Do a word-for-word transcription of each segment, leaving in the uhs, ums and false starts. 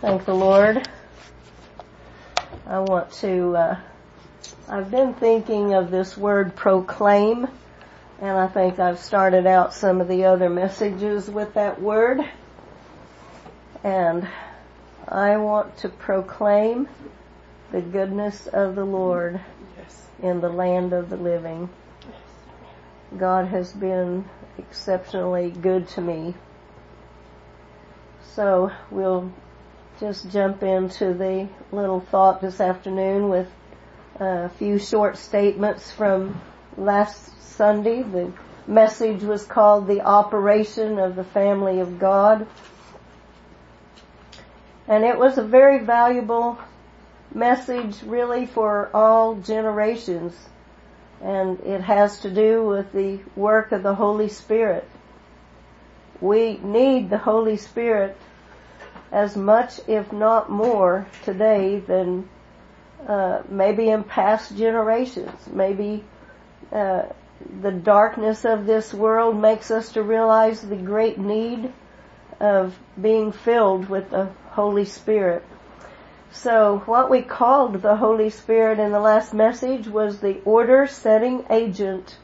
Thank the Lord. I want to, uh, I've been thinking of this word proclaim, and I think I've started out some of the other messages with that word. And I want to proclaim the goodness of the Lord yes. in the land of the living. God has been exceptionally good to me. So we'll just jump into the little thought this afternoon with a few short statements from last Sunday. The message was called The Operation of the Family of God. And it was a very valuable message really for all generations. And it has to do with the work of the Holy Spirit. We need the Holy Spirit as much, if not more, today than uh, maybe in past generations. Maybe uh, the darkness of this world makes us to realize the great need of being filled with the Holy Spirit. So what we called the Holy Spirit in the last message was the order-setting agent.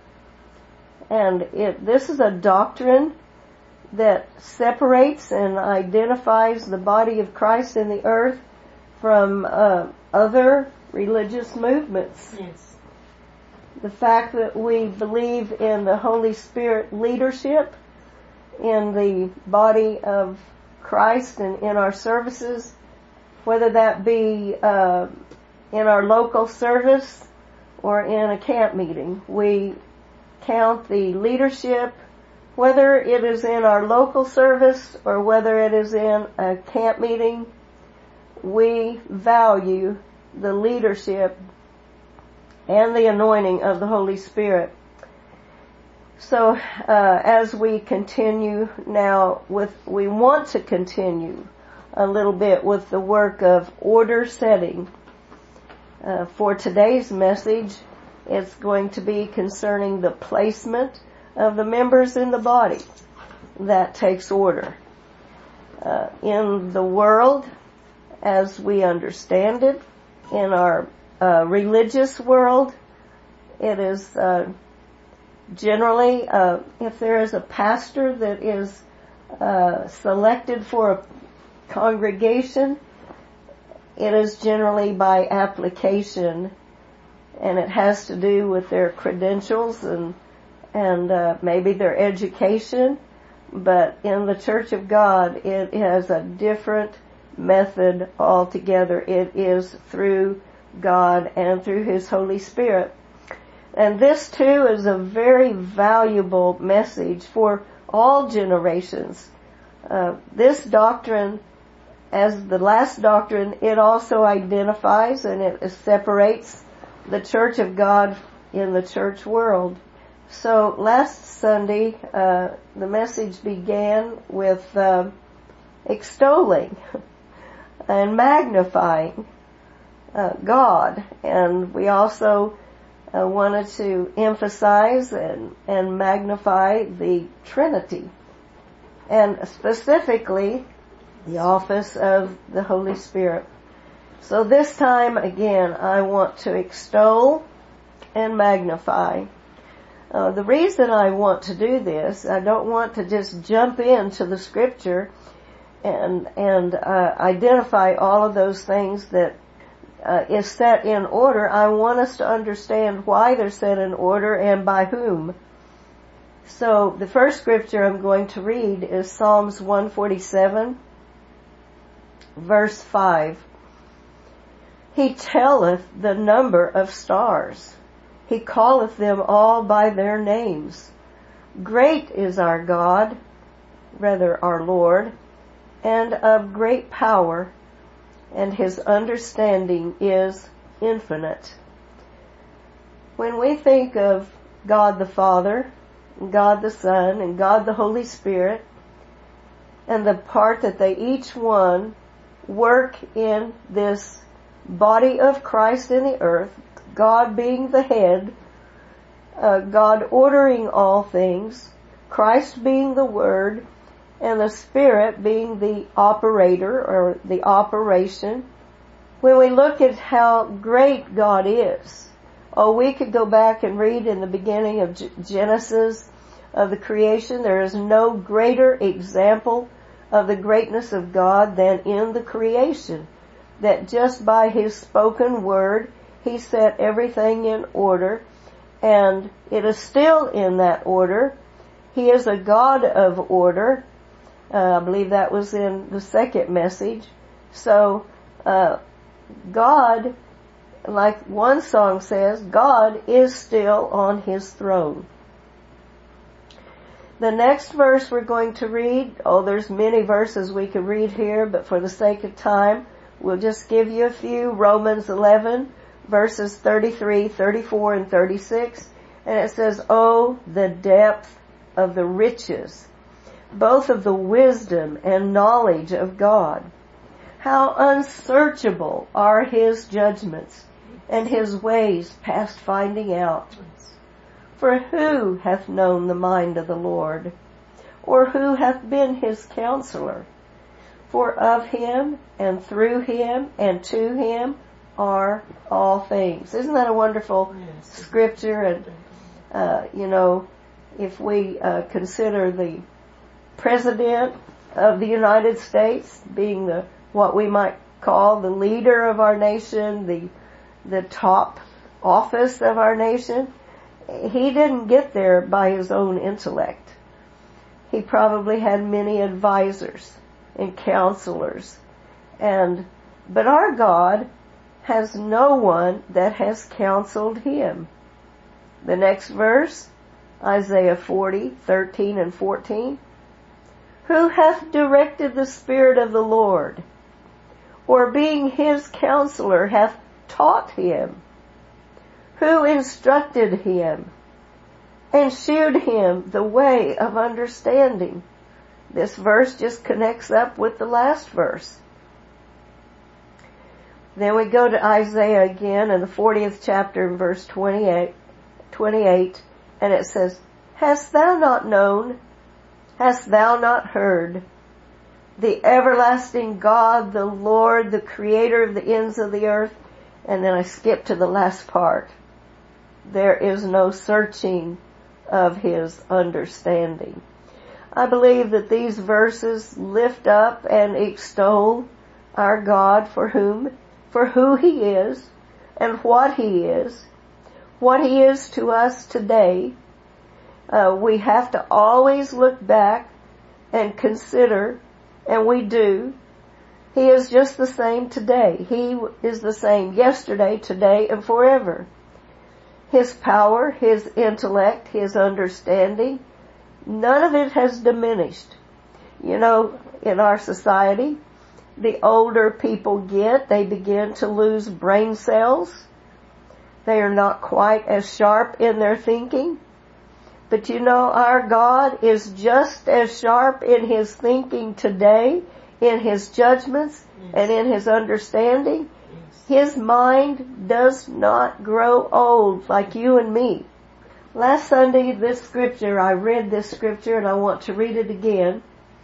And it, this is a doctrine that separates and identifies the body of Christ in the earth from uh, other religious movements. Yes. The fact that we believe in the Holy Spirit leadership in the body of Christ and in our services, whether that be uh, in our local service or in a camp meeting. We count the leadership, whether it is in our local service or whether it is in a camp meeting, we value the leadership and the anointing of the Holy Spirit. So uh, as we continue now with, we want to continue a little bit with the work of order setting. Uh, for today's message, it's going to be concerning the placement of the members in the body. That takes order. Uh, in the world, as we understand it, in our uh, religious world, it is uh, generally, uh, if there is a pastor that is uh, selected for a congregation, it is generally by application, and it has to do with their credentials and and uh, maybe their education. But in the Church of God, it has a different method altogether. It is through God and through His Holy Spirit. And this too is a very valuable message for all generations. Uh, this doctrine, as the last doctrine, it also identifies and it separates the Church of God in the church world. So last Sunday, uh, the message began with uh, extolling and magnifying uh, God. And we also uh, wanted to emphasize and, and magnify the Trinity. And specifically, the office of the Holy Spirit. So this time, again, I want to extol and magnify. Uh, the reason I want to do this, I don't want to just jump into the scripture and and uh, identify all of those things that uh, is set in order. I want us to understand why they're set in order and by whom. So the first scripture I'm going to read is Psalms one forty-seven, verse five. He telleth the number of stars. He calleth them all by their names. Great is our God, rather our Lord, and of great power, and His understanding is infinite. When we think of God the Father, God the Son, and God the Holy Spirit, and the part that they each one work in this body of Christ in the earth, God being the head, uh, God ordering all things, Christ being the Word, and the Spirit being the operator or the operation. When we look at how great God is, oh, we could go back and read in the beginning of Genesis of the creation. There is no greater example of the greatness of God than in the creation. That just by His spoken word, He set everything in order, and it is still in that order. He is a God of order. Uh, I believe that was in the second message. So, uh, God, like one song says, God is still on His throne. The next verse we're going to read, oh, there's many verses we could read here, but for the sake of time, we'll just give you a few. Romans eleven, verses thirty-three, thirty-four, and thirty-six. And it says, oh, the depth of the riches, both of the wisdom and knowledge of God. How unsearchable are His judgments, and His ways past finding out. For who hath known the mind of the Lord? Or who hath been His counselor? For of Him, and through Him, and to Him are all things. Isn't that a wonderful yes. scripture? And, uh, you know, if we uh, consider the President of the United States being the what we might call the leader of our nation, the the top office of our nation, he didn't get there by his own intellect. He probably had many advisors and counselors. And but our God has no one that has counseled Him. The next verse, Isaiah forty, thirteen and fourteen. Who hath directed the Spirit of the Lord? Or being His counselor hath taught Him? Who instructed Him and shewed Him the way of understanding? This verse just connects up with the last verse. Then we go to Isaiah again in the fortieth chapter in verse twenty-eight, twenty-eight, and it says, Hast thou not known? Hast thou not heard? The everlasting God, the Lord, the creator of the ends of the earth. And then I skip to the last part. There is no searching of His understanding. I believe that these verses lift up and extol our God for whom, for who He is and what He is, what He is to us today. Uh, we have to always look back and consider, and we do. He is just the same today. He is the same yesterday, today, and forever. His power, His intellect, His understanding, none of it has diminished. You know, in our society, the older people get, they begin to lose brain cells. They are not quite as sharp in their thinking. But you know, our God is just as sharp in His thinking today, in His judgments, yes. and in His understanding. Yes. His mind does not grow old like you and me. Last Sunday, this scripture, I read this scripture and I want to read it again.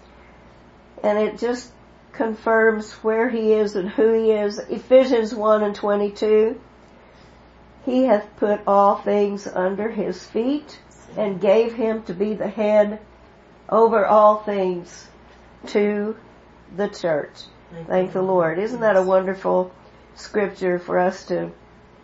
And it just confirms where He is and who He is. Ephesians one and twenty-two. He hath put all things under His feet and gave Him to be the head over all things to the church. Thank, Thank the Lord. Isn't that a wonderful scripture for us to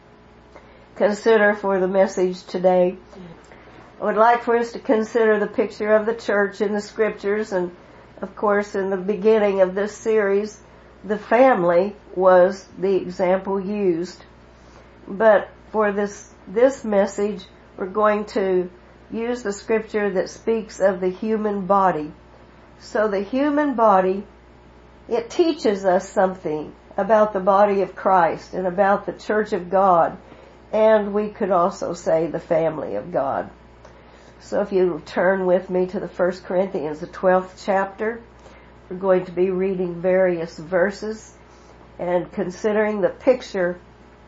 consider for the message today? I would like for us to consider the picture of the church in the scriptures, and of course in the beginning of this series, the family was the example used. But for this, this message, we're going to use the scripture that speaks of the human body. So the human body, it teaches us something about the body of Christ and about the church of God, and we could also say the family of God. So if you turn with me to the First Corinthians, the twelfth chapter, we're going to be reading various verses and considering the picture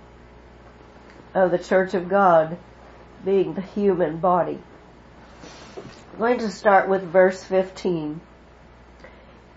of the church of God being the human body. I'm going to start with verse fifteen.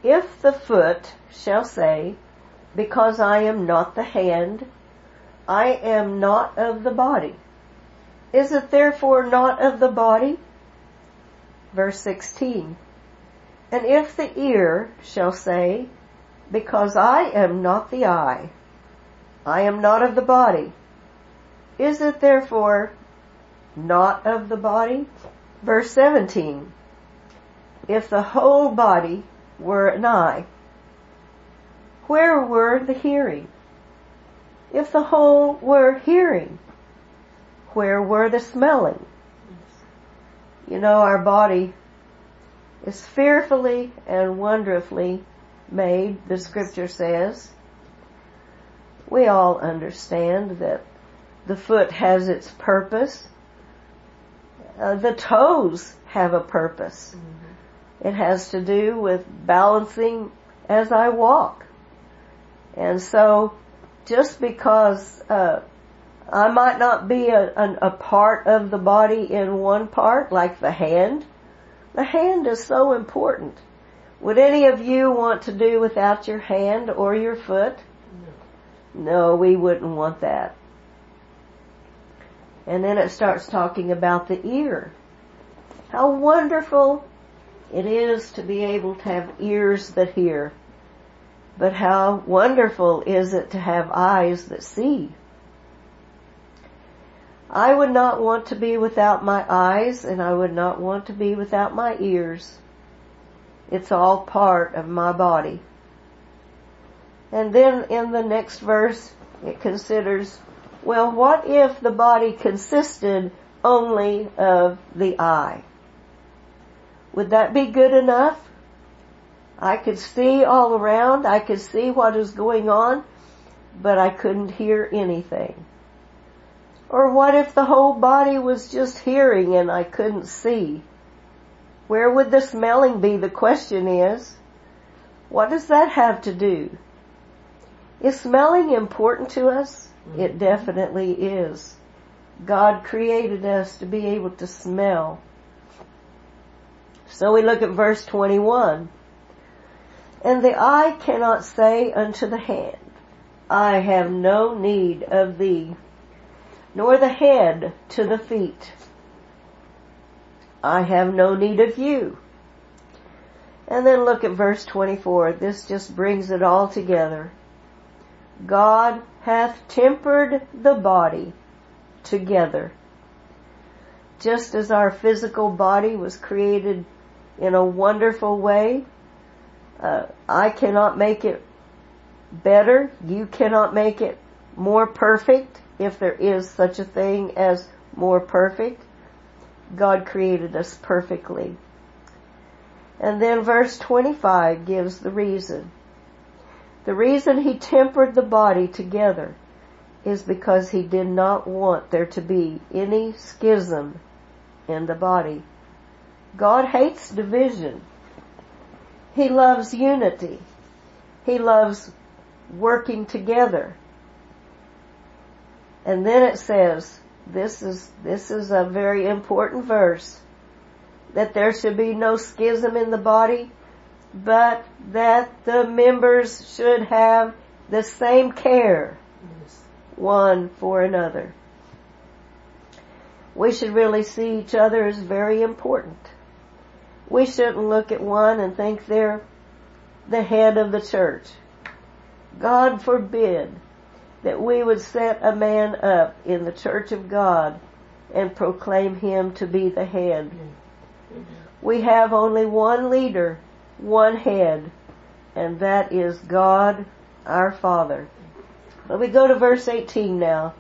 if the foot shall say, because I am not the hand, I am not of the body, is it therefore not of the body? Verse sixteen. And if the ear shall say, because I am not the eye, I am not of the body, is it therefore not of the body? Verse seventeen. If the whole body were an eye, where were the hearing? If the whole were hearing, where were the smelling? You know, our body is fearfully and wonderfully made, the scripture says. We all understand that the foot has its purpose. Uh, the toes have a purpose. Mm-hmm. It has to do with balancing as I walk. And so, just because uh, I might not be a, an, a part of the body in one part, like the hand, the hand is so important. Would any of you want to do without your hand or your foot? No, no, we wouldn't want that. And then it starts talking about the ear. How wonderful it is to be able to have ears that hear. But how wonderful is it to have eyes that see. I would not want to be without my eyes, and I would not want to be without my ears. It's all part of my body. And then in the next verse, it considers, well, what if the body consisted only of the eye? Would that be good enough? I could see all around, I could see what is going on, but I couldn't hear anything. Or what if the whole body was just hearing and I couldn't see? Where would the smelling be? The question is, what does that have to do? Is smelling important to us? It definitely is. God created us to be able to smell. So we look at verse twenty-one. And the eye cannot say unto the hand, I have no need of thee, nor the head to the feet, I have no need of you. And then look at verse twenty-four. This just brings it all together. God hath tempered the body together. Just as our physical body was created in a wonderful way, uh, I cannot make it better. You cannot make it more perfect, if there is such a thing as more perfect. God created us perfectly. And then verse twenty-five gives the reason. The reason he tempered the body together is because he did not want there to be any schism in the body. God hates division. He loves unity. He loves working together. And then it says, this is, this is a very important verse, that there should be no schism in the body, but that the members should have the same care one for another. We should really see each other as very important. We shouldn't look at one and think they're the head of the church. God forbid that we would set a man up in the church of God and proclaim him to be the head. We have only one leader, one head, and that is God our Father. Let me go to verse eighteen now.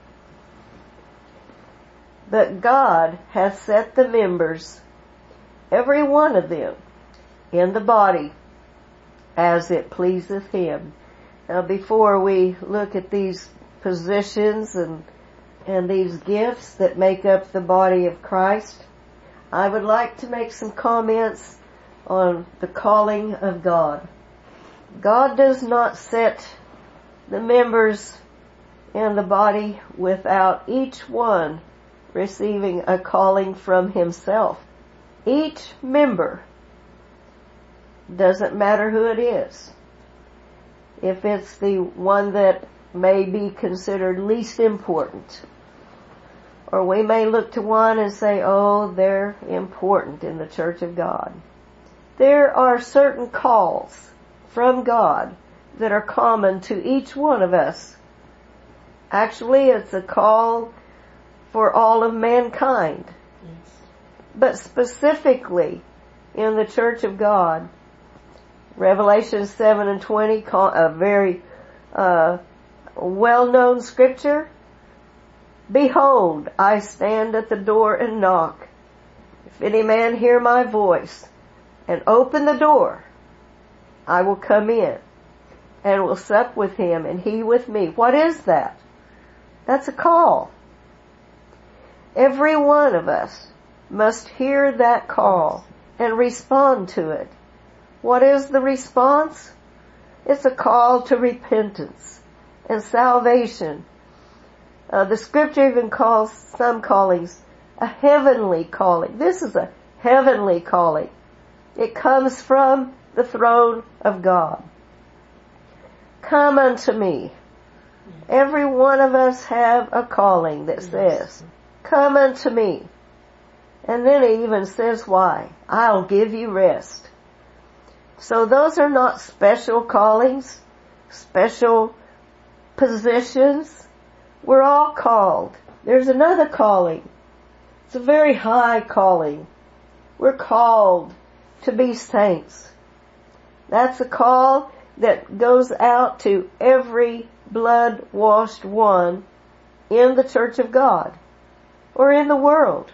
But God hath set the members, every one of them, in the body, as it pleaseth him. Now before we look at these positions and and these gifts that make up the body of Christ, I would like to make some comments on the calling of God. God does not set the members in the body without each one receiving a calling from himself. Each member Doesn't matter who it is. If it's the one that may be considered least important. Or we may look to one and say, oh, they're important in the church of God. There are certain calls from God that are common to each one of us. Actually, it's a call for all of mankind. Yes. But specifically in the church of God, Revelation seven and twenty, a very uh, well-known scripture. Behold, I stand at the door and knock. If any man hear my voice and open the door, I will come in and will sup with him and he with me. What is that? That's a call. Every one of us must hear that call and respond to it. What is the response? It's a call to repentance and salvation. Uh, the scripture even calls some callings a heavenly calling. This is a heavenly calling. It comes from the throne of God. Come unto me. Every one of us have a calling that says, come unto me. And then it even says why. I'll give you rest. So those are not special callings, special positions. We're all called. There's another calling. It's a very high calling. We're called to be saints. That's a call that goes out to every blood-washed one in the church of God or in the world.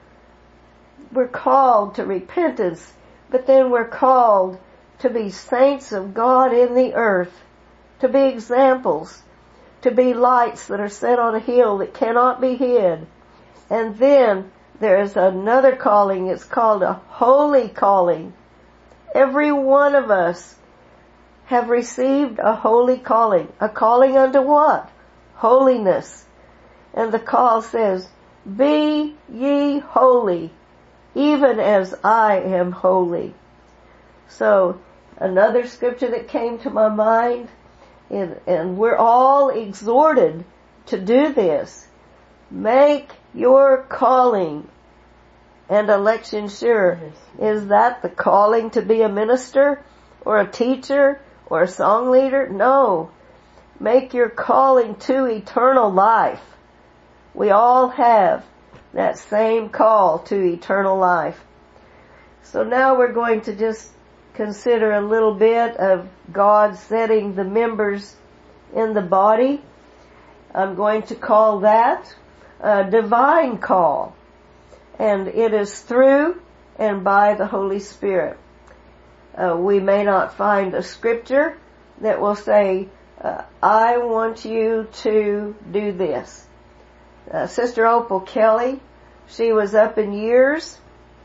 We're called to repentance, but then we're called to be saints of God in the earth, to be examples, to be lights that are set on a hill that cannot be hid. And then there's another calling. It's called a holy calling. Every one of us have received a holy calling. A calling unto what? Holiness. And the call says, be ye holy, even as I am holy. So, another scripture that came to my mind, and, and we're all exhorted to do this. Make your calling and election sure. Is that the calling to be a minister or a teacher or a song leader? No. Make your calling to eternal life. We all have that same call to eternal life. So now we're going to just consider a little bit of God setting the members in the body. I'm going to call that a divine call. And it is through and by the Holy Spirit. Uh, we may not find a scripture that will say, uh, I want you to do this. Uh, Sister Opal Kelly, she was up in years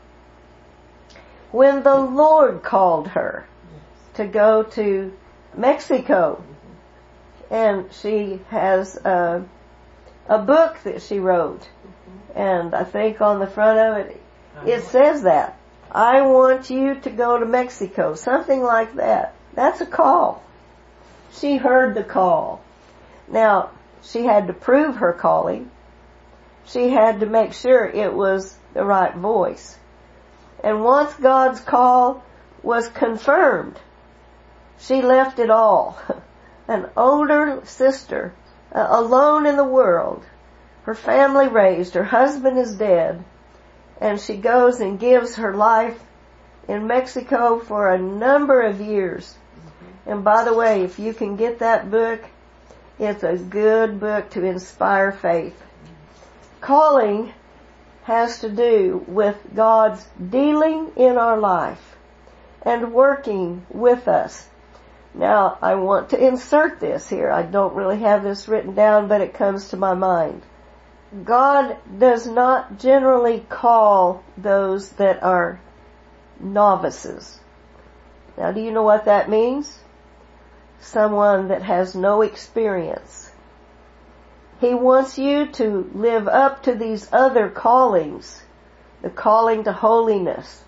when the Lord called her to go to Mexico. And she has a, a book that she wrote. And I think on the front of it, it says that. I want you to go to Mexico. Something like that. That's a call. She heard the call. Now, she had to prove her calling. She had to make sure it was the right voice. And once God's call was confirmed, she left it all. An older sister, uh, alone in the world. Her family raised, her husband is dead, and she goes and gives her life in Mexico for a number of years. And by the way, if you can get that book, it's a good book to inspire faith. Calling has to do with God's dealing in our life and working with us. Now, I want to insert this here. I don't really have this written down, but it comes to my mind. God does not generally call those that are novices. Now, do you know what that means? Someone that has no experience. He wants you to live up to these other callings, the calling to holiness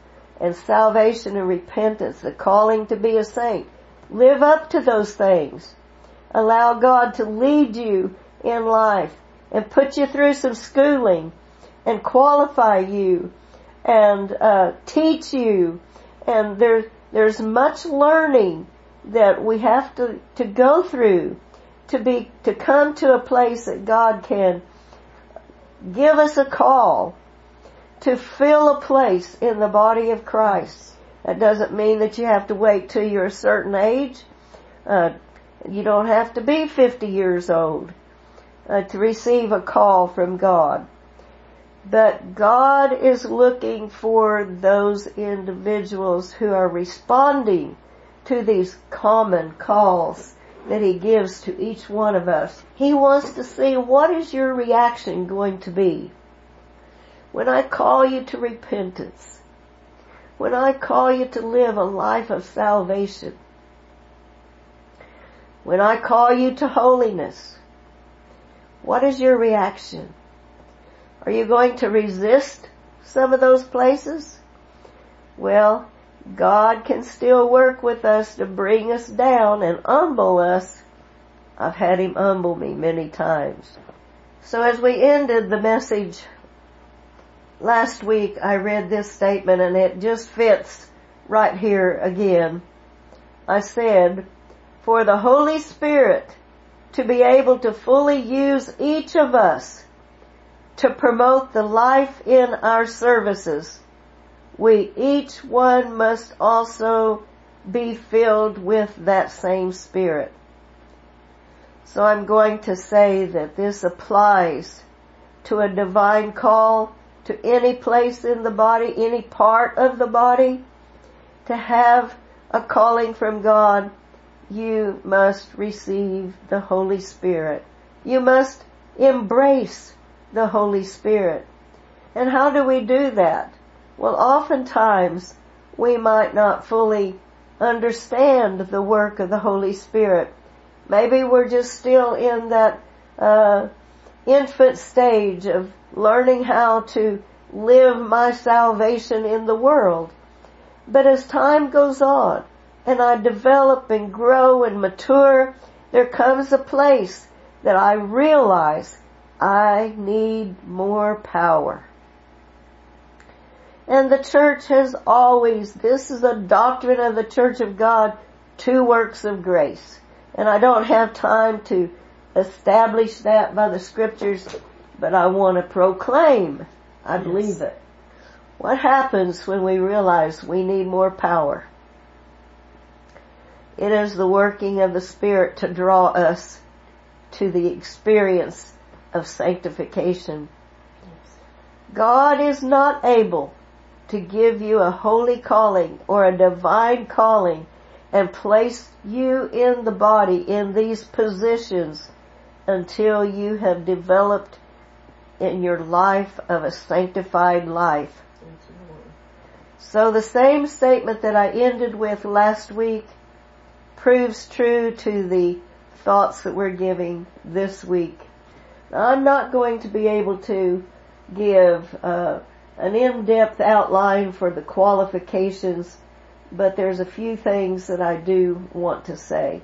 and salvation and repentance, the calling to be a saint. Live up to those things. Allow God to lead you in life and put you through some schooling and qualify you and uh, teach you. And there, there's much learning that we have to, to go through to be, to come to a place that God can give us a call to fill a place in the body of Christ. That doesn't mean that you have to wait till you're a certain age. Uh, you don't have to be fifty years old uh, to receive a call from God. But God is looking for those individuals who are responding to these common calls that He gives to each one of us. He wants to see, what is your reaction going to be when I call you to repentance, when I call you to live a life of salvation, when I call you to holiness? What is your reaction? Are you going to resist some of those places? Well, God can still work with us to bring us down and humble us. I've had Him humble me many times. So as we ended the message last week, I read this statement, and it just fits right here again. I said, for the Holy Spirit to be able to fully use each of us to promote the life in our services, we each one must also be filled with that same Spirit. So I'm going to say that this applies to a divine call to any place in the body, any part of the body. To have a calling from God, you must receive the Holy Spirit. You must embrace the Holy Spirit. And how do we do that? Well, oftentimes we might not fully understand the work of the Holy Spirit. Maybe we're just still in that uh, infant stage of learning how to live my salvation in the world. But as time goes on and I develop and grow and mature, there comes a place that I realize I need more power. And the church has always, this is a doctrine of the Church of God, two works of grace. And I don't have time to establish that by the scriptures, but I want to proclaim, I yes. believe it. What happens when we realize we need more power? It is the working of the Spirit to draw us to the experience of sanctification. Yes. God is not able to give you a holy calling or a divine calling and place you in the body in these positions until you have developed in your life of a sanctified life. So the same statement that I ended with last week proves true to the thoughts that we're giving this week. Now, I'm not going to be able to give uh, an in-depth outline for the qualifications, but there's a few things that I do want to say.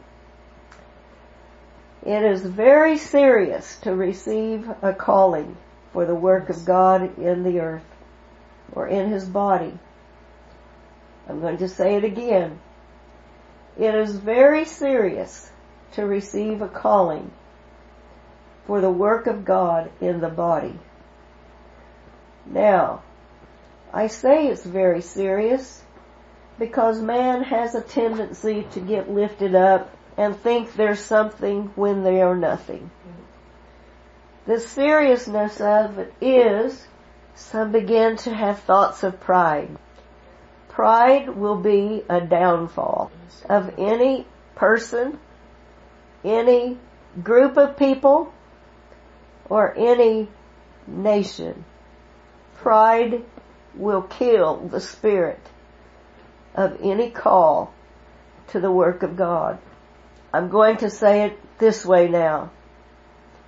It is very serious to receive a calling for the work of God in the earth or in His body. I'm going to say it again. It is very serious to receive a calling for the work of God in the body. Now, I say it's very serious because man has a tendency to get lifted up and think there's something when they are nothing. The seriousness of it is some begin to have thoughts of pride. Pride will be a downfall of any person, any group of people, or any nation. Pride will kill the spirit of any call to the work of God. I'm going to say it this way now.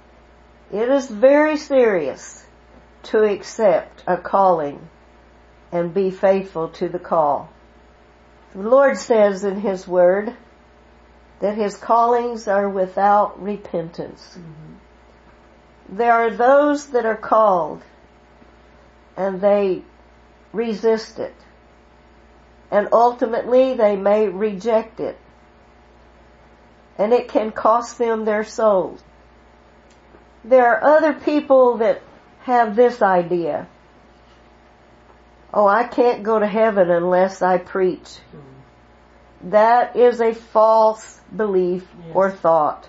It is very serious to accept a calling and be faithful to the call. The Lord says in His Word that His callings are without repentance. Mm-hmm. There are those that are called and they resist it. And ultimately they may reject it. And it can cost them their souls. There are other people that have this idea. Oh, I can't go to heaven unless I preach. Mm-hmm. That is a false belief yes. or thought.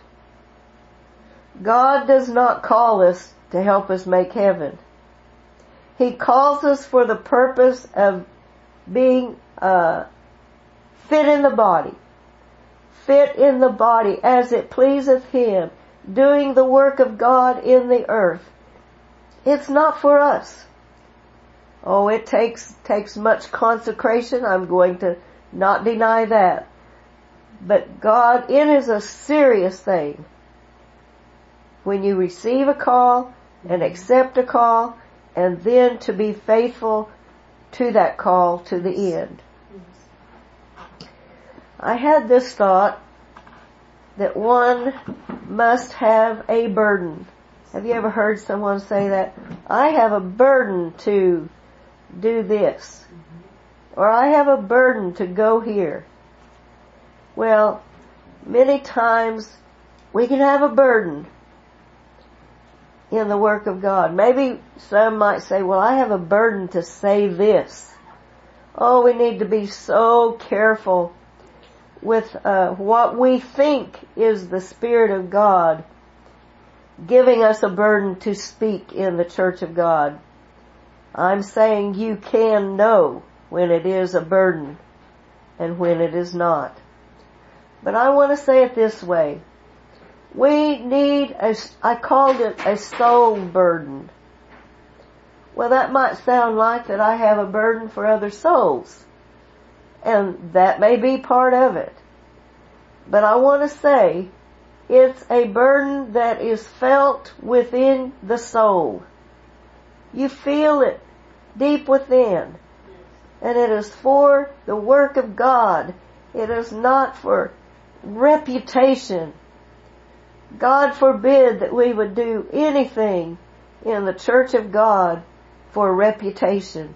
God does not call us to help us make heaven. He calls us for the purpose of being uh, fit in the body. Fit in the body as it pleaseth Him, doing the work of God in the earth. It's not for us. Oh, it takes takes much consecration. I'm going to not deny that. But God, it is a serious thing. When you receive a call and accept a call, and then to be faithful to that call to the end. I had this thought that one must have a burden. Have you ever heard someone say that? I have a burden to do this. Or I have a burden to go here. Well, many times we can have a burden in the work of God. Maybe some might say, well, I have a burden to say this. Oh, we need to be so careful with uh, what we think is the Spirit of God giving us a burden to speak in the church of God. I'm saying you can know when it is a burden and when it is not. But I want to say it this way. We need a, I called it a soul burden. Well, that might sound like that I have a burden for other souls. And that may be part of it. But I want to say it's a burden that is felt within the soul. You feel it deep within. And it is for the work of God. It is not for reputation. God forbid that we would do anything in the church of God for reputation.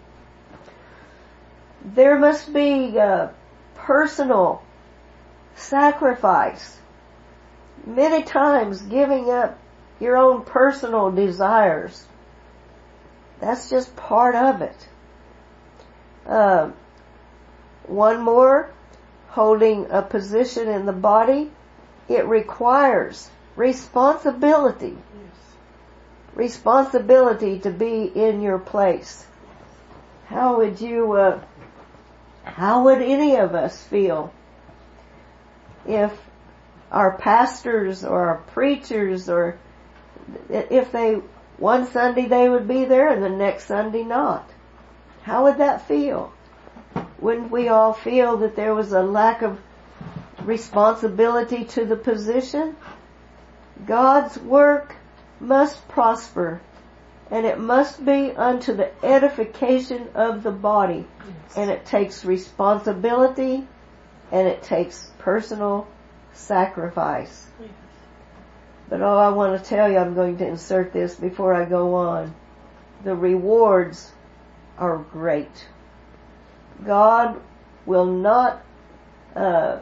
There must be a personal sacrifice. Many times giving up your own personal desires. That's just part of it. Uh, one more, holding a position in the body, it requires responsibility. Yes. Responsibility to be in your place. How would you, uh, how would any of us feel if our pastors or our preachers, or if they, one Sunday they would be there and the next Sunday not? How would that feel? Wouldn't we all feel that there was a lack of responsibility to the position? God's work must prosper, and it must be unto the edification of the body. Yes. And it takes responsibility, and it takes personal sacrifice. Yes. But oh, I want to tell you, I'm going to insert this before I go on. The rewards are great. God will not, uh,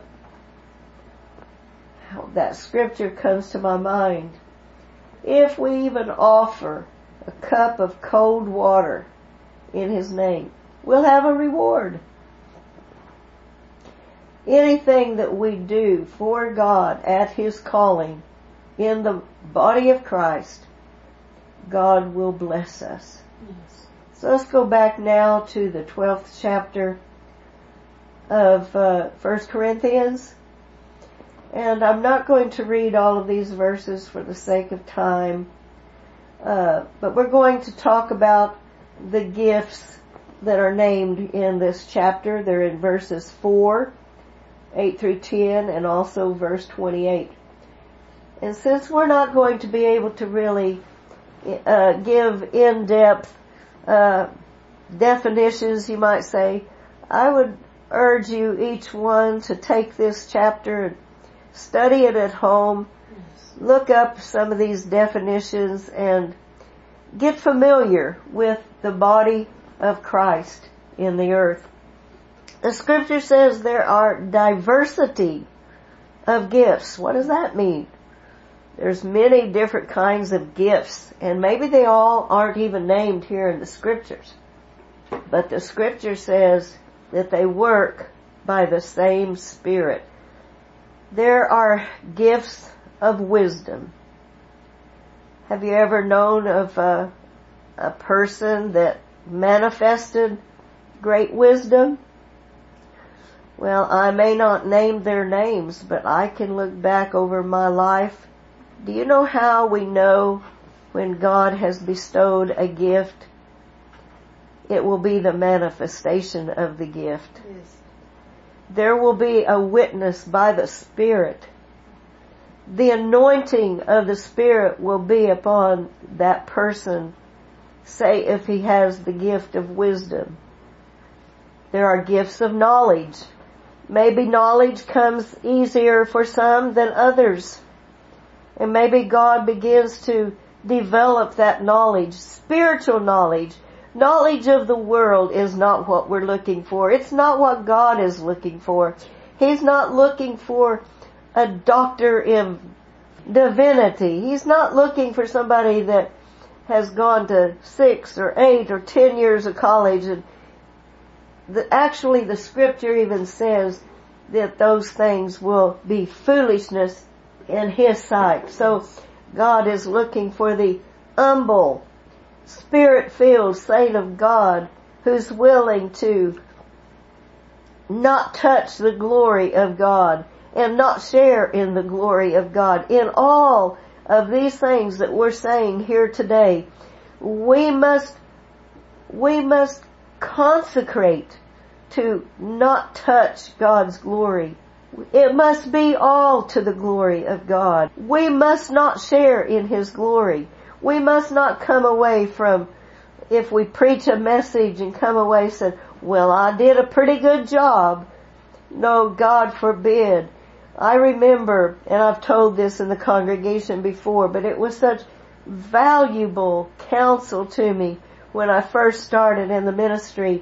that scripture comes to my mind. If we even offer a cup of cold water in His name, we'll have a reward. Anything that we do for God at His calling in the body of Christ, God will bless us. Yes. So let's go back now to the twelfth chapter of uh, First Corinthians. And I'm not going to read all of these verses for the sake of time. Uh, but we're going to talk about the gifts that are named in this chapter. They're in verses four, eight through ten, and also verse twenty-eight. And since we're not going to be able to really uh, give in-depth uh, definitions, you might say, I would urge you each one to take this chapter and study it at home, look up some of these definitions and get familiar with the body of Christ in the earth. The scripture says there are diversity of gifts. What does that mean? There's many different kinds of gifts, and maybe they all aren't even named here in the scriptures. But the scripture says that they work by the same Spirit. There are gifts of wisdom. Have you ever known of a, a person that manifested great wisdom? Well, I may not name their names, but I can look back over my life. Do you know how we know when God has bestowed a gift? It will be the manifestation of the gift. Yes. There will be a witness by the Spirit. The anointing of the Spirit will be upon that person, say if he has the gift of wisdom. There are gifts of knowledge. Maybe knowledge comes easier for some than others. And maybe God begins to develop that knowledge, spiritual knowledge. Knowledge of the world is not what we're looking for. It's not what God is looking for. He's not looking for a doctor in divinity. He's not looking for somebody that has gone to six or eight or ten years of college. And the, actually the scripture even says that those things will be foolishness in His sight. So God is looking for the humble, Spirit-filled saint of God who's willing to not touch the glory of God and not share in the glory of God. In all of these things that we're saying here today, we must, we must consecrate to not touch God's glory. It must be all to the glory of God. We must not share in His glory. We must not come away from, if we preach a message and come away and say, well, I did a pretty good job. No, God forbid. I remember, and I've told this in the congregation before, but it was such valuable counsel to me when I first started in the ministry.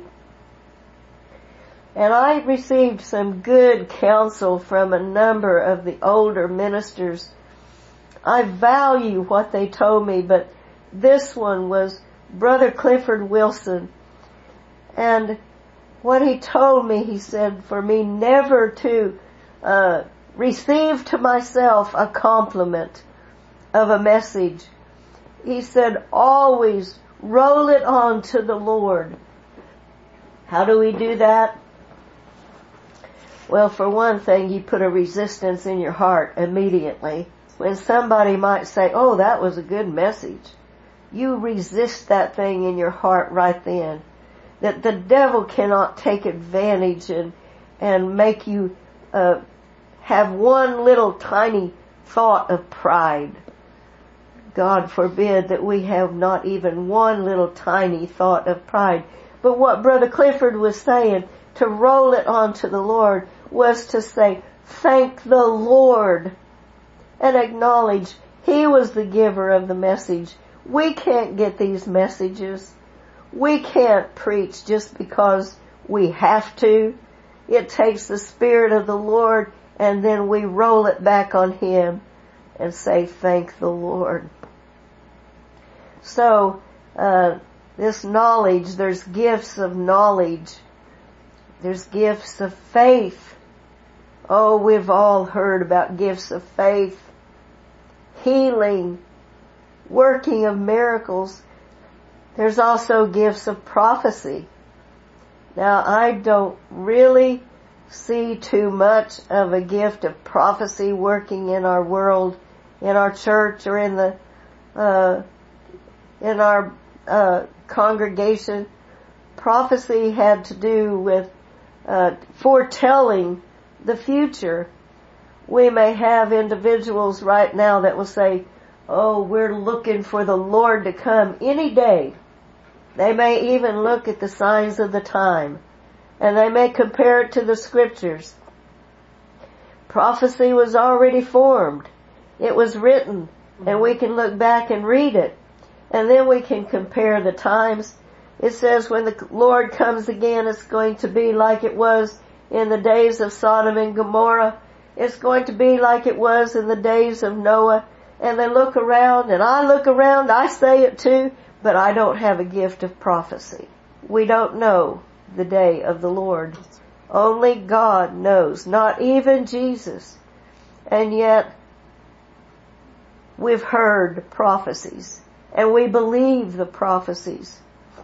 And I received some good counsel from a number of the older ministers. I value what they told me, but this one was Brother Clifford Wilson. And what he told me, he said, for me never to uh receive to myself a compliment of a message. He said, always roll it on to the Lord. How do we do that? Well, for one thing, you put a resistance in your heart immediately. When somebody might say, oh, that was a good message, you resist that thing in your heart right then. That the devil cannot take advantage and, and make you, uh, have one little tiny thought of pride. God forbid that we have not even one little tiny thought of pride. But what Brother Clifford was saying, to roll it on to the Lord, was to say, thank the Lord, and acknowledge He was the giver of the message. We can't get these messages. We can't preach just because we have to. It takes the Spirit of the Lord, and then we roll it back on Him and say, thank the Lord. So, uh, this knowledge, there's gifts of knowledge. There's gifts of faith. Oh, we've all heard about gifts of faith, healing, working of miracles. There's also gifts of prophecy. Now, I don't really see too much of a gift of prophecy working in our world, in our church, or in the uh in our uh congregation. Prophecy had to do with uh foretelling the future. We may have individuals right now that will say, oh, we're looking for the Lord to come any day. They may even look at the signs of the time, and they may compare it to the scriptures. Prophecy was already formed. It was written, and we can look back and read it. And then we can compare the times. It says when the Lord comes again, it's going to be like it was in the days of Sodom and Gomorrah. It's going to be like it was in the days of Noah. And they look around, and I look around, I say it too, but I don't have a gift of prophecy. We don't know the day of the Lord. Only God knows, not even Jesus. And yet, we've heard prophecies, and we believe the prophecies.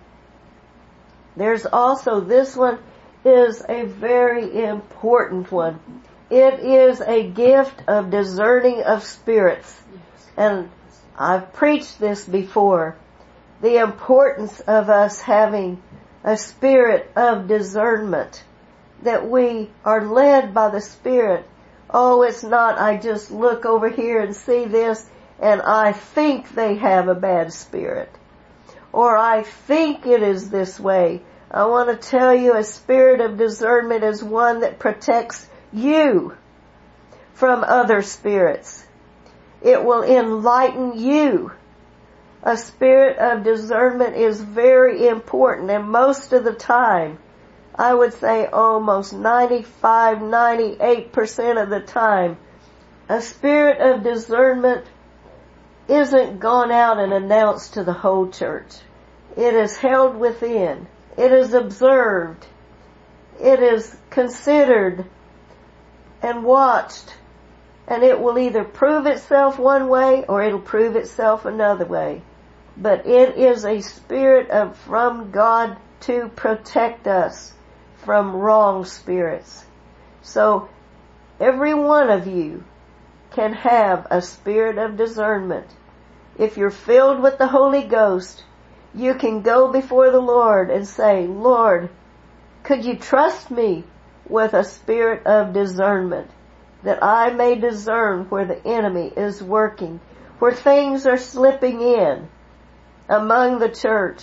There's also, this one is a very important one. It is a gift of discerning of spirits. And I've preached this before. The importance of us having a spirit of discernment. That we are led by the Spirit. Oh, it's not I just look over here and see this and I think they have a bad spirit. Or I think it is this way. I want to tell you a spirit of discernment is one that protects you from other spirits. It will enlighten you. A spirit of discernment is very important, and most of the time, I would say almost ninety-five, ninety-eight percent of the time, a spirit of discernment isn't gone out and announced to the whole church. It is held within. It is observed. It is considered and watched. And it will either prove itself one way or it'll prove itself another way. But it is a spirit of from God to protect us from wrong spirits. So every one of you can have a spirit of discernment. If you're filled with the Holy Ghost, you can go before the Lord and say, Lord, could you trust me with a spirit of discernment, that I may discern where the enemy is working, where things are slipping in among the church.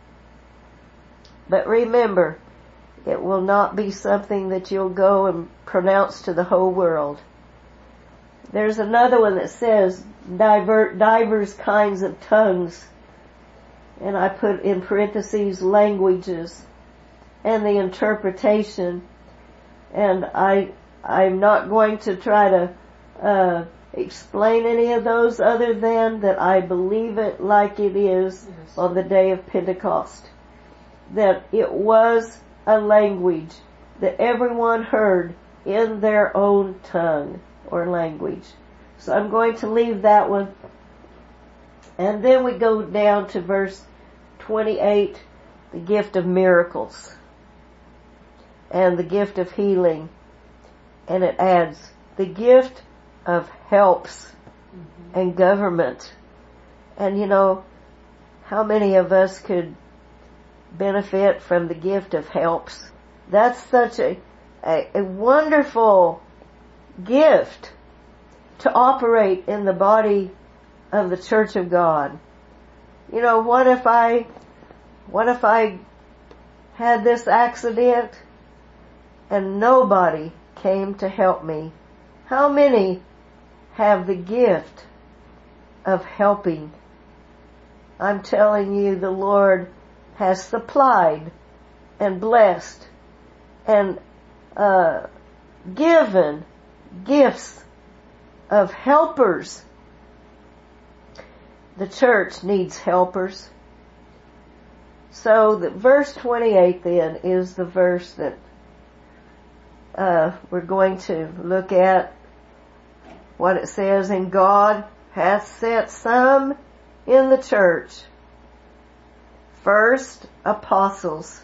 But remember, it will not be something that you'll go and pronounce to the whole world. There's another one that says divert, divers kinds of tongues. And I put in parentheses languages and the interpretation. And I, I'm not going to try to uh, explain any of those other than that I believe it like it is yes. on the day of Pentecost. That it was a language that everyone heard in their own tongue or language. So I'm going to leave that one. And then we go down to verse twenty-eight, the gift of miracles and the gift of healing. And it adds the gift of helps mm-hmm. and government. And you know, how many of us could benefit from the gift of helps? That's such a, a, a wonderful gift to operate in the body of the Church of God. You know, what if I, what if I had this accident and nobody came to help me? How many have the gift of helping? I'm telling you, the Lord has supplied and blessed and uh, given gifts of helpers. The church needs helpers. So the verse twenty-eight then is the verse that uh, we're going to look at. What it says, and God hath set some in the church. First, apostles.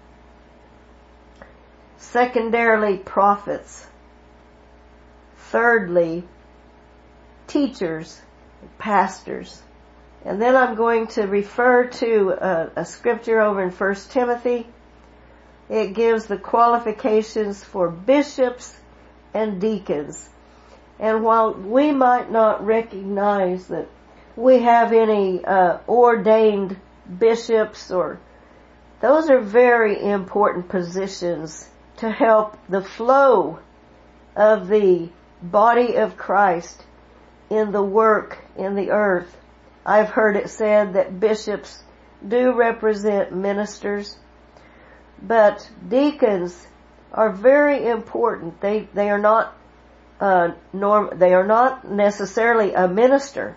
Secondarily, prophets. Thirdly, teachers, pastors. And then I'm going to refer to a, a scripture over in First Timothy. It gives the qualifications for bishops and deacons. And while we might not recognize that we have any uh, ordained bishops, or those are very important positions to help the flow of the body of Christ in the work in the earth. I've heard it said that bishops do represent ministers, but deacons are very important. They they are not uh, norm. They are not necessarily a minister.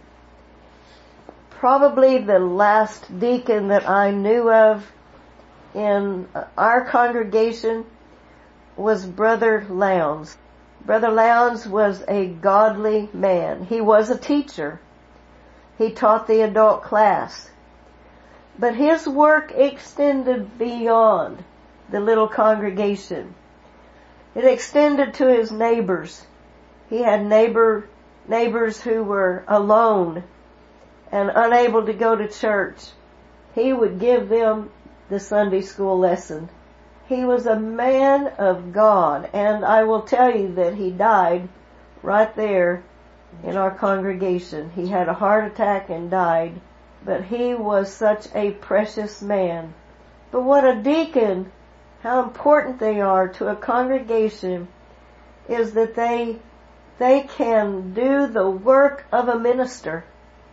Probably the last deacon that I knew of in our congregation was Brother Lowndes. Brother Lowndes was a godly man. He was a teacher. He taught the adult class. But his work extended beyond the little congregation. It extended to his neighbors. He had neighbor, neighbors who were alone and unable to go to church. He would give them the Sunday school lesson. He was a man of God, and I will tell you that he died right there in our congregation. He had a heart attack and died, but he was such a precious man. But what a deacon, how important they are to a congregation, is that they they can do the work of a minister.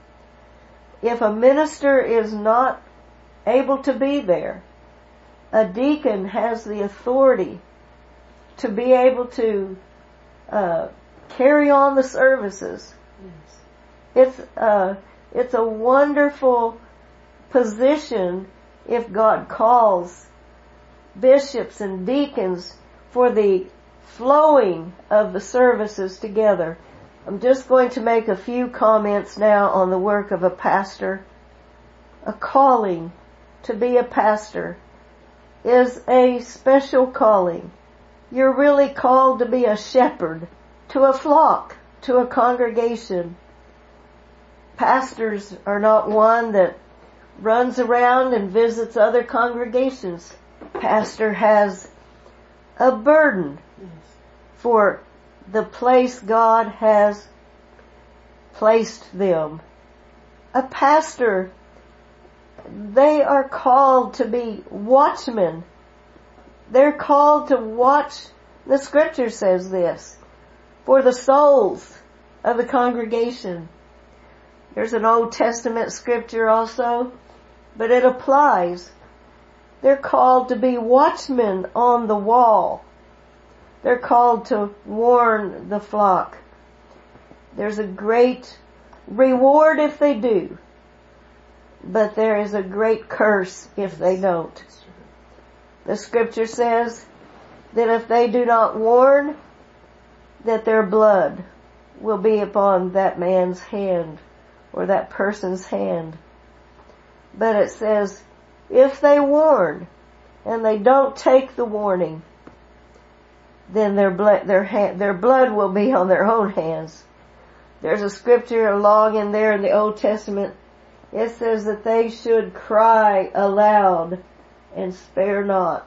If a minister is not able to be there, a deacon has the authority to be able to uh, carry on the services. Yes. It's uh, it's a wonderful position if God calls bishops and deacons for the flowing of the services together. I'm just going to make a few comments now on the work of a pastor. A calling to be a pastor is a special calling. You're really called to be a shepherd to a flock, to a congregation. Pastors are not one that runs around and visits other congregations. Pastor has a burden for the place God has placed them. A pastor, they are called to be watchmen. They're called to watch, the scripture says this, for the souls of the congregation. There's an Old Testament scripture also, but it applies. They're called to be watchmen on the wall. They're called to warn the flock. There's a great reward if they do, but there is a great curse if they don't. The scripture says that if they do not warn, that their blood will be upon that man's hand or that person's hand. But it says, if they warn and they don't take the warning, then their blood, their hand, their blood will be on their own hands. There's a scripture along in there in the Old Testament. It says that they should cry aloud and spare not.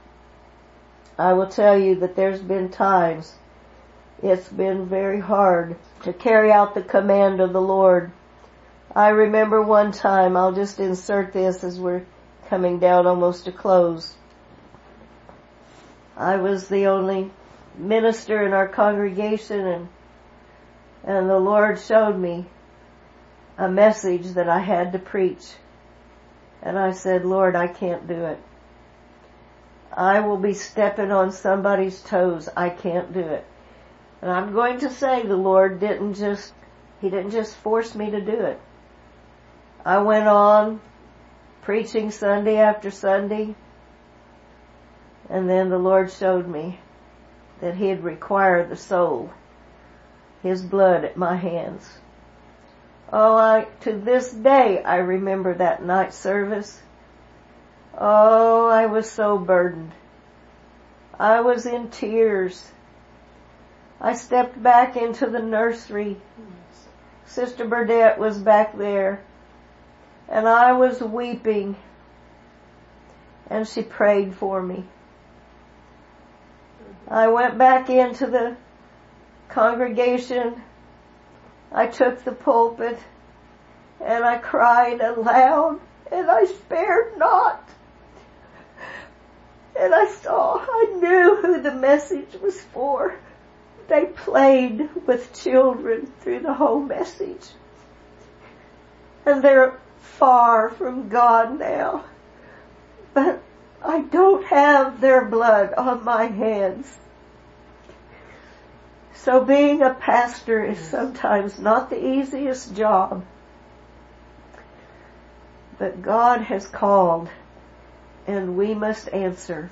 I will tell you that there's been times it's been very hard to carry out the command of the Lord. I remember one time, I'll just insert this as we're coming down almost to close. I was the only minister in our congregation, and and the Lord showed me a message that I had to preach. And I said, Lord, I can't do it. I will be stepping on somebody's toes. I can't do it. And I'm going to say the Lord didn't just, He didn't just force me to do it. I went on preaching Sunday after Sunday, and then the Lord showed me that He had required the soul, His blood at my hands. Oh, I, to this day, I remember that night service. Oh, I was so burdened. I was in tears. I stepped back into the nursery. Sister Burdette was back there, and I was weeping, and she prayed for me. I went back into the congregation. I took the pulpit, and I cried aloud and I spared not. And I saw, I knew who the message was for. They played with children through the whole message. And they're far from God now. But I don't have their blood on my hands. So being a pastor is sometimes not the easiest job. But God has called, and we must answer.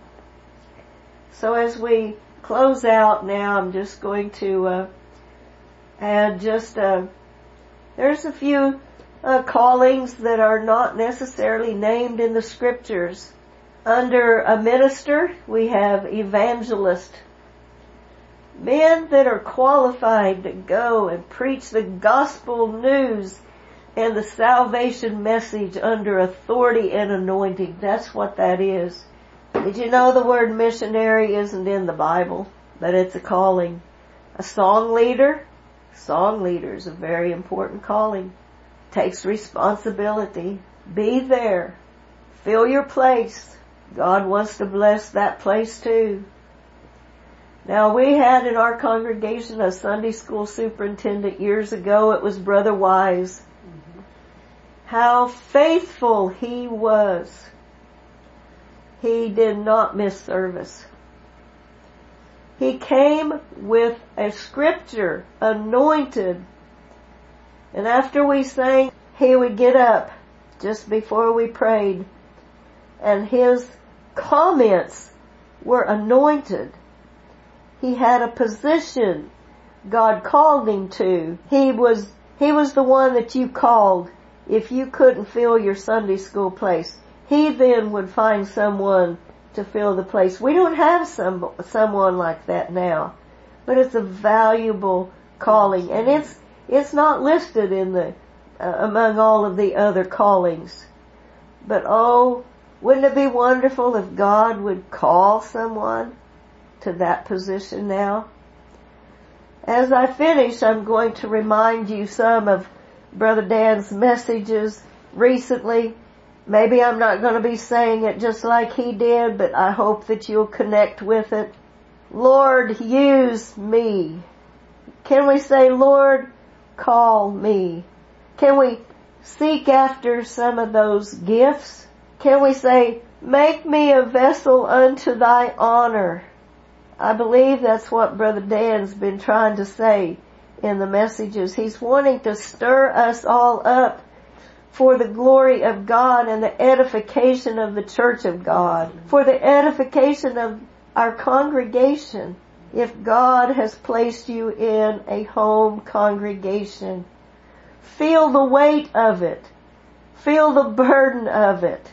So as we close out now, I'm just going to uh, add just uh, there's a few uh, callings that are not necessarily named in the scriptures. Under a minister, we have evangelist. Men that are qualified to go and preach the gospel news and the salvation message under authority and anointing. That's what that is. Did you know the word missionary isn't in the Bible, but it's a calling? A song leader? Song leader is a very important calling. Takes responsibility. Be there. Fill your place. God wants to bless that place too. Now we had in our congregation a Sunday school superintendent years ago. It was Brother Wise. Mm-hmm. How faithful he was. He did not miss service. He came with a scripture, anointed. And after we sang, he would get up just before we prayed. And his comments were anointed. He had a position God called him to. He was, he was the one that you called if you couldn't fill your Sunday school place. He then would find someone to fill the place. We don't have some, someone like that now, but it's a valuable calling, and it's, it's not listed in the, uh, among all of the other callings. But oh, wouldn't it be wonderful if God would call someone to that position now? As I finish, I'm going to remind you some of Brother Dan's messages recently. Maybe I'm not going to be saying it just like he did, but I hope that you'll connect with it. Lord, use me. Can we say, Lord, call me? Can we seek after some of those gifts? Can we say, make me a vessel unto thy honor? I believe that's what Brother Dan's been trying to say in the messages. He's wanting to stir us all up for the glory of God and the edification of the church of God, for the edification of our congregation. If God has placed you in a home congregation, feel the weight of it. Feel the burden of it.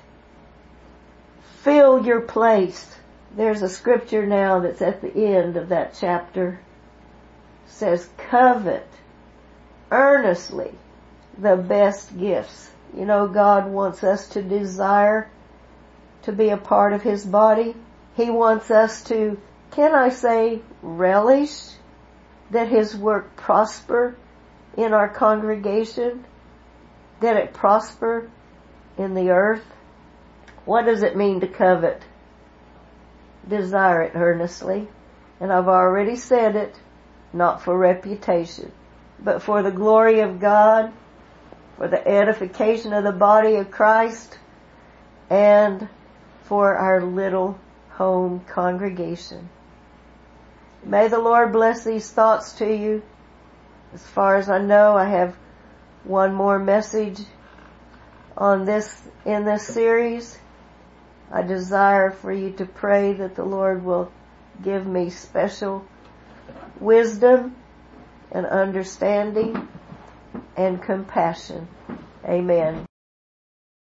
Fill your place. There's a scripture now that's at the end of that chapter. It says, covet earnestly the best gifts. You know, God wants us to desire to be a part of His body. He wants us to, can I say, relish that His work prosper in our congregation, that it prosper in the earth. What does it mean to covet? Desire it earnestly. And I've already said it, not for reputation, but for the glory of God, for the edification of the body of Christ, and for our little home congregation. May the Lord bless these thoughts to you. As far as I know, I have one more message on this, in this series. I desire for you to pray that the Lord will give me special wisdom and understanding and compassion. Amen.